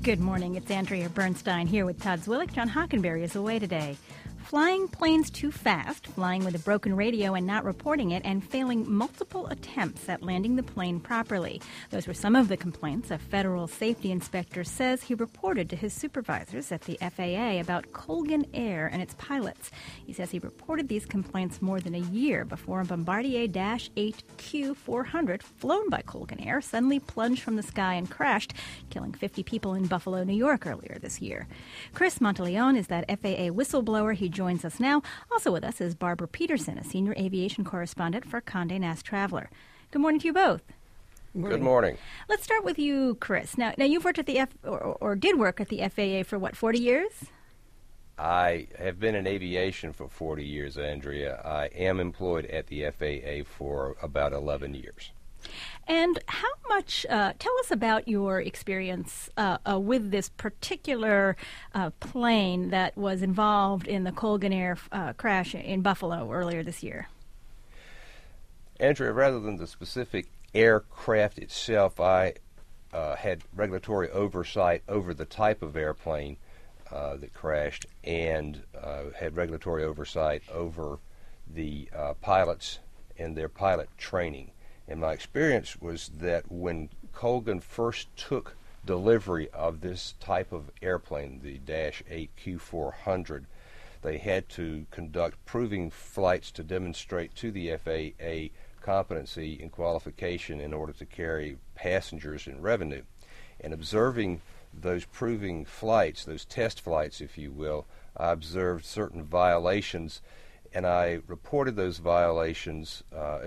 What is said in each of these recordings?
Good morning. It's Andrea Bernstein here with Todd Zwillich. John Hockenberry is away today. Flying planes too fast, flying with a broken radio and not reporting it, and failing multiple attempts at landing the plane properly. Those were some of the complaints a federal safety inspector says he reported to his supervisors at the FAA about Colgan Air and its pilots. He says he reported these complaints more than a year before a Bombardier Dash 8 Q400 flown by Colgan Air suddenly plunged from the sky and crashed, killing 50 people in Buffalo, New York earlier this year. Chris Monteleone is that FAA whistleblower. He joins us now. Also with us is Barbara Peterson, a senior aviation correspondent for Condé Nast Traveler. Good morning to you both. Good morning. Let's start with you, Chris. Now you've worked at the or did work at the FAA for what, 40 years? I have been in aviation for 40 years, Andrea. I am employed at the FAA for about 11 years. And how much, tell us about your experience with this particular plane that was involved in the Colgan Air crash in Buffalo earlier this year. Andrea, rather than the specific aircraft itself, I had regulatory oversight over the type of airplane that crashed and had regulatory oversight over the pilots and their pilot training. And my experience was that when Colgan first took delivery of this type of airplane, the Dash 8 Q400, they had to conduct proving flights to demonstrate to the FAA competency and qualification in order to carry passengers and revenue. And observing those proving flights, those test flights, if you will, I observed certain violations, and I reported those violations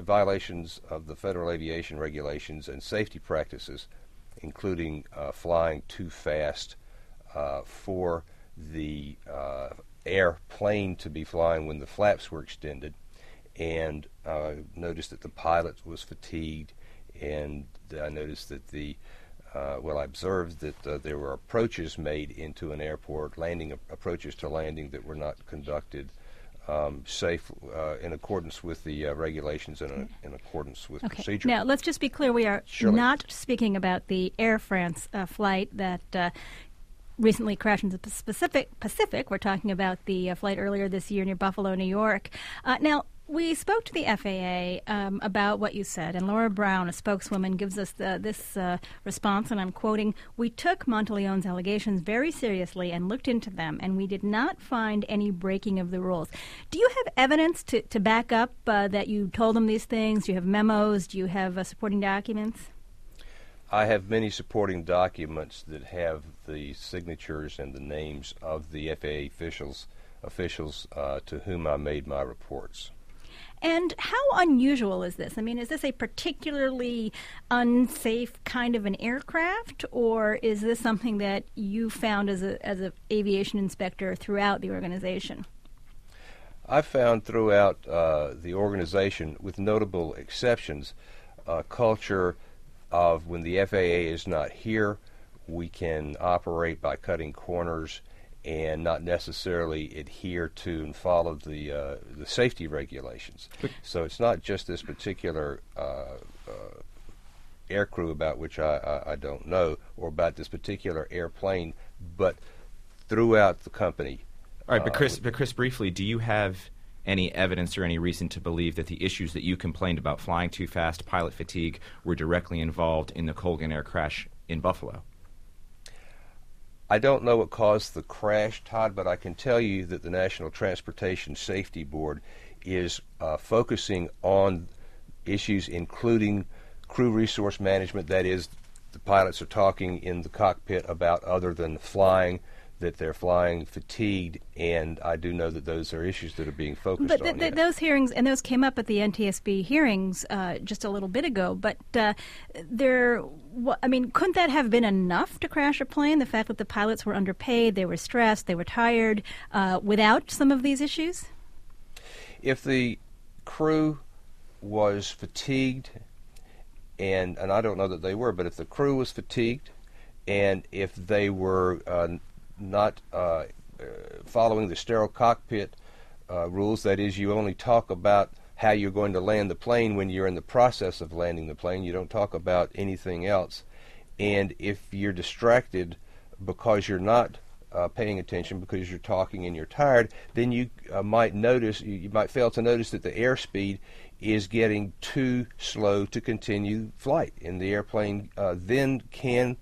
of the federal aviation regulations and safety practices, including flying too fast for the airplane to be flying when the flaps were extended, and noticed that the pilot was fatigued, and I noticed that I observed that there were approaches made into an airport, approaches to landing that were not conducted safe in accordance with the regulations and in accordance with procedure. Now, let's just be clear. We are not speaking about the Air France flight that recently crashed into the Pacific. We're talking about the flight earlier this year near Buffalo, New York. Now, we spoke to the FAA about what you said, and Laura Brown, a spokeswoman, gives us this response, and I'm quoting, "We took Monteleone's allegations very seriously and looked into them, and we did not find any breaking of the rules." Do you have evidence to back up that you told them these things? Do you have memos? Do you have supporting documents? I have many supporting documents that have the signatures and the names of the FAA officials to whom I made my reports. And how unusual is this? I mean, is this a particularly unsafe kind of an aircraft, or is this something that you found as an aviation inspector throughout the organization? I found throughout the organization, with notable exceptions, a culture of when the FAA is not here, we can operate by cutting corners and not necessarily adhere to and follow the safety regulations. So it's not just this particular aircrew about which I don't know, or about this particular airplane, but throughout the company. All right, but Chris, briefly, do you have any evidence or any reason to believe that the issues that you complained about, flying too fast, pilot fatigue, were directly involved in the Colgan Air crash in Buffalo? I don't know what caused the crash, Todd, but I can tell you that the National Transportation Safety Board is focusing on issues including crew resource management. That is, the pilots are talking in the cockpit about other than flying, that they're flying fatigued, and I do know that those are issues that are being focused on. But those hearings, and those came up at the NTSB hearings just a little bit ago, but couldn't that have been enough to crash a plane, the fact that the pilots were underpaid, they were stressed, they were tired, without some of these issues? If the crew was fatigued, and I don't know that they were, but if the crew was fatigued, and if they were not following the sterile cockpit rules, that is, you only talk about how you're going to land the plane when you're in the process of landing the plane. You don't talk about anything else. And if you're distracted because you're not paying attention, because you're talking and you're tired, then you might notice, you might fail to notice that the airspeed is getting too slow to continue flight, and the airplane then can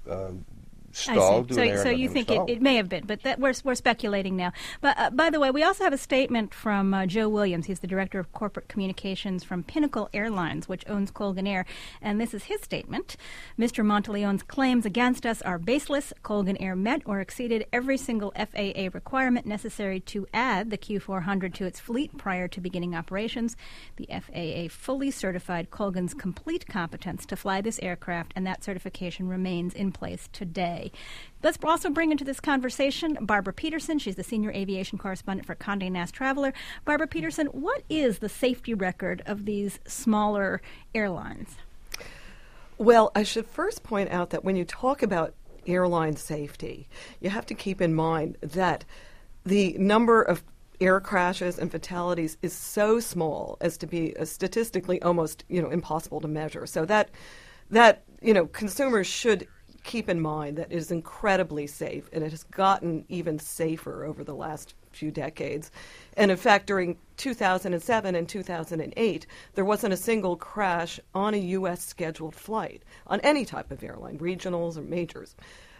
stall. So you think it may have been, but we're speculating now. But by the way, we also have a statement from Joe Williams. He's the director of corporate communications from Pinnacle Airlines, which owns Colgan Air, and this is his statement. Mr. Monteleone's claims against us are baseless. Colgan Air met or exceeded every single FAA requirement necessary to add the Q400 to its fleet prior to beginning operations. The FAA fully certified Colgan's complete competence to fly this aircraft, and that certification remains in place today. Let's also bring into this conversation Barbara Peterson. She's the senior aviation correspondent for Condé Nast Traveler. Barbara Peterson, what is the safety record of these smaller airlines? Well, I should first point out that when you talk about airline safety, you have to keep in mind that the number of air crashes and fatalities is so small as to be statistically almost impossible to measure. So that consumers should keep in mind that it is incredibly safe, and it has gotten even safer over the last few decades. And in fact, during 2007 and 2008, there wasn't a single crash on a U.S. scheduled flight on any type of airline, regionals or majors.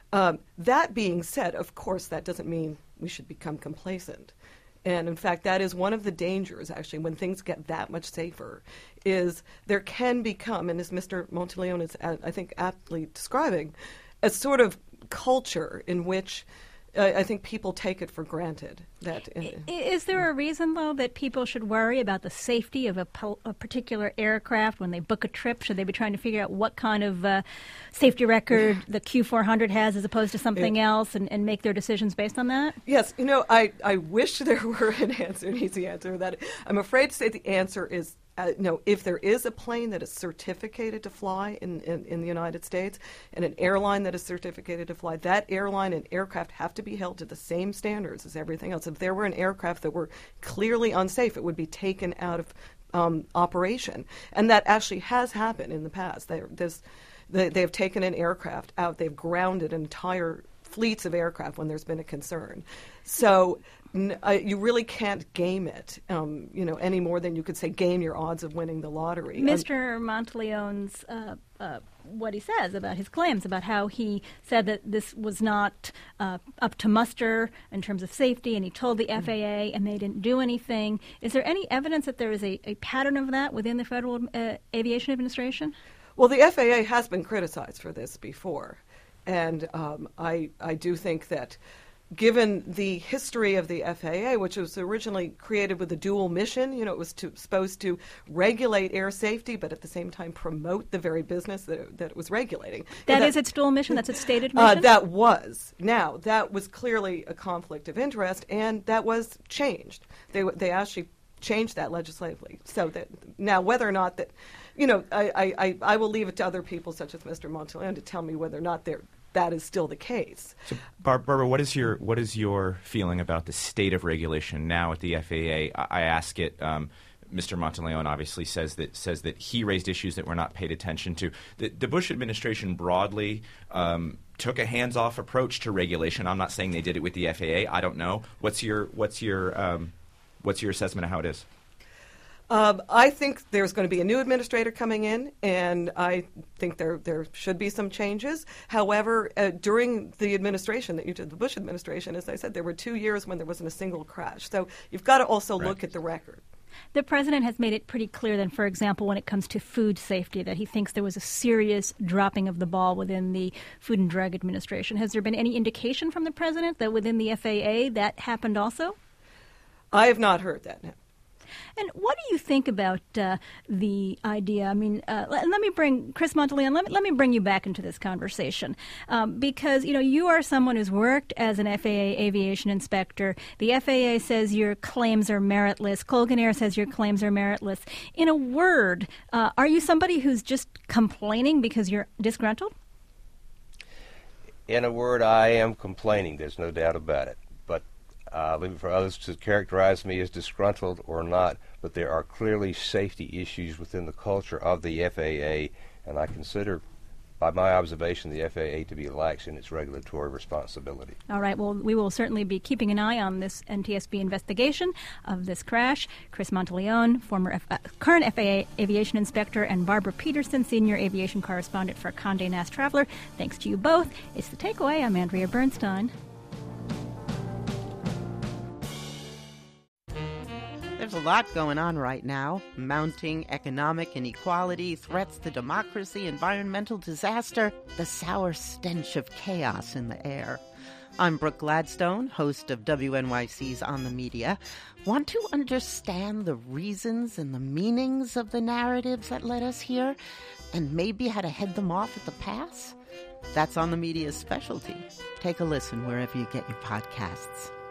That being said, of course, that doesn't mean we should become complacent. And in fact, that is one of the dangers, actually, when things get that much safer, is there can become, and as Mr. Monteleone is, I think, aptly describing, a sort of culture in which I think people take it for granted. Is there a reason, though, that people should worry about the safety of a particular aircraft when they book a trip? Should they be trying to figure out what kind of safety record the Q400 has as opposed to something else and make their decisions based on that? Yes. I wish there were an easy answer. That I'm afraid to say the answer is no. If there is a plane that is certificated to fly in the United States and an airline that is certificated to fly, that airline and aircraft have to be held to the same standards as everything else. If there were an aircraft that were clearly unsafe, it would be taken out of operation. And that actually has happened in the past. They have taken an aircraft out. They've grounded entire fleets of aircraft when there's been a concern. So you really can't game it, any more than you could say game your odds of winning the lottery. Mr. Monteleone's what he says about his claims, about how he said that this was not up to muster in terms of safety, and he told the FAA and they didn't do anything. Is there any evidence that there is a pattern of that within the Federal Aviation Administration? Well, the FAA has been criticized for this before, and I do think that given the history of the FAA, which was originally created with a dual mission, it was supposed to regulate air safety, but at the same time promote the very business that it was regulating. That is its dual mission? That's its stated mission? That was. Now, that was clearly a conflict of interest, and that was changed. They actually changed that legislatively. So that now whether or not that, I will leave it to other people such as Mr. Monteleone to tell me whether or not that is still the case. So, Barbara, what is your feeling about the state of regulation now at the FAA? I ask it. Mr. Monteleone obviously says that he raised issues that were not paid attention to. The Bush administration broadly took a hands-off approach to regulation. I'm not saying they did it with the FAA. I don't know. What's your assessment of how it is? I think there's going to be a new administrator coming in, and I think there should be some changes. However, during the administration that you did, the Bush administration, as I said, there were 2 years when there wasn't a single crash. So you've got to also look at the record. The president has made it pretty clear then, for example, when it comes to food safety, that he thinks there was a serious dropping of the ball within the Food and Drug Administration. Has there been any indication from the president that within the FAA that happened also? I have not heard that, no. And what do you think about the idea? I mean, let me bring Chris Monteleone. Let me bring you back into this conversation because you are someone who's worked as an FAA aviation inspector. The FAA says your claims are meritless. Colgan Air says your claims are meritless. In a word, are you somebody who's just complaining because you're disgruntled? In a word, I am complaining. There's no doubt about it. Leave it for others to characterize me as disgruntled or not, but there are clearly safety issues within the culture of the FAA, and I consider by my observation, the FAA to be lax in its regulatory responsibility. All right. Well, we will certainly be keeping an eye on this NTSB investigation of this crash. Chris Monteleone, current FAA aviation inspector, and Barbara Peterson, senior aviation correspondent for Condé Nast Traveler. Thanks to you both. It's The Takeaway. I'm Andrea Bernstein. There's a lot going on right now. Mounting economic inequality, threats to democracy, environmental disaster, the sour stench of chaos in the air. I'm Brooke Gladstone, host of WNYC's On the Media. Want to understand the reasons and the meanings of the narratives that led us here, and maybe how to head them off at the pass? That's On the Media's specialty. Take a listen wherever you get your podcasts.